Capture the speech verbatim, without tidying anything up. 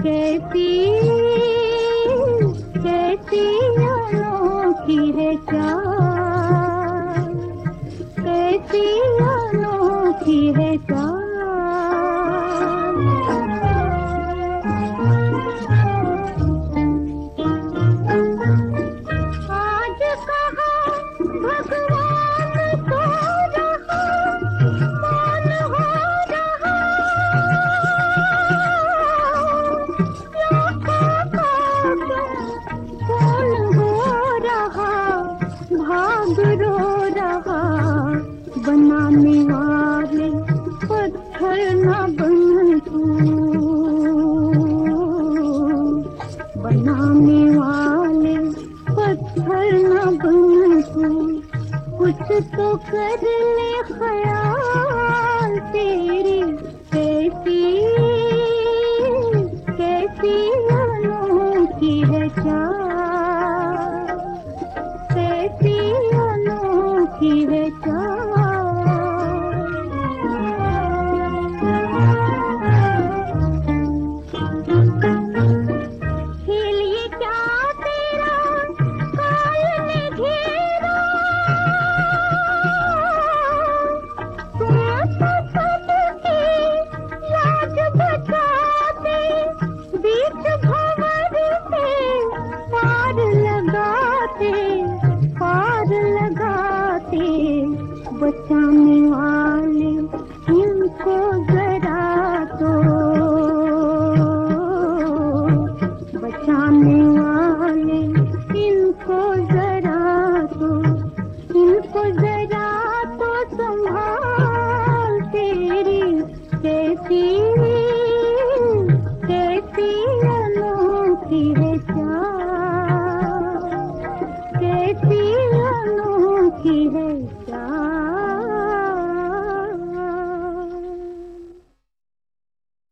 कैसी कैसी अनोखी है चाल, कैसी अनोखी है चाल। आज कहा भगवान को रहा, कौन हो रहा, कौन हो रहा, भाग रो रहा। बनाने वाले पत्थर न बन तू, बनाने वाले पत्थर न बन तू, कुछ तो कर